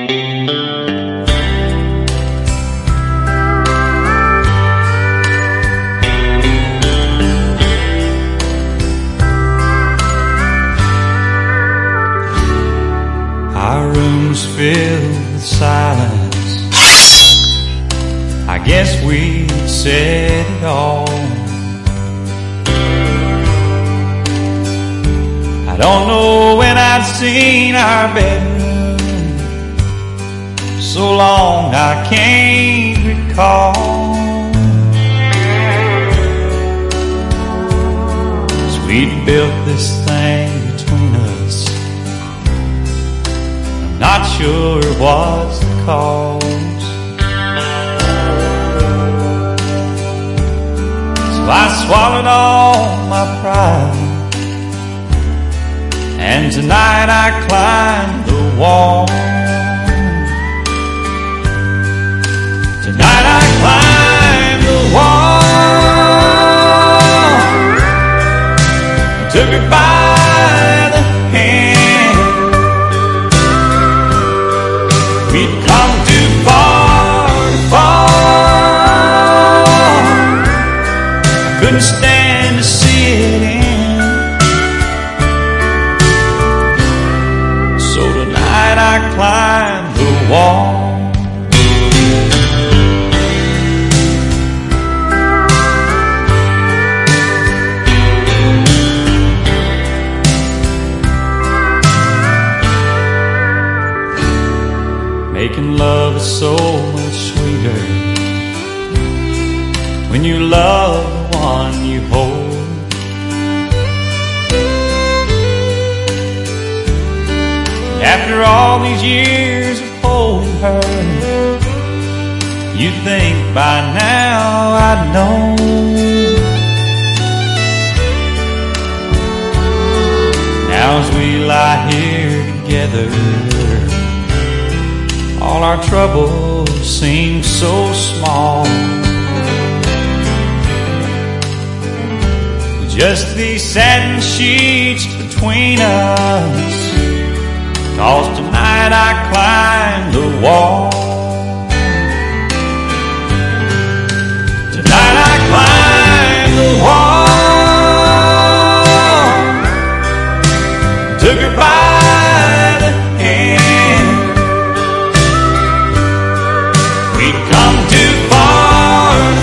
Our room's filled with silence. I guess we said it all. I don't know when I'd seen our bedroom, so long I can't recall. 'Cause we'd built this thing between us, not sure what's the cause. So I swallowed all my pride, and tonight I climbed the wall. Tonight I climbed the wall, took her by the hand. We'd come too far to fall. I couldn't stand to see it end. So tonight I climbed the wall. Making love is so much sweeter when you love the one you hold. After all these years of holding her, you'd think by now I'd know. Now as we lie here together, all our troubles seem so small. Just these satin sheets between us, 'cause tonight I climbed the wall. Tonight I climbed the wall, took her by the hand. We'd come too far to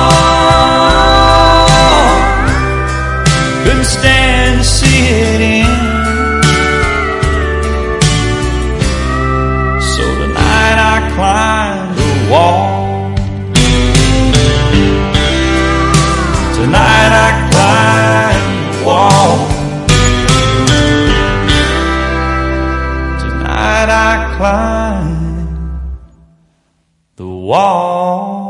fall, couldn't stand to see it end. So tonight I climbed the wall. Tonight I climbed the wall. Tonight I climbed the wall.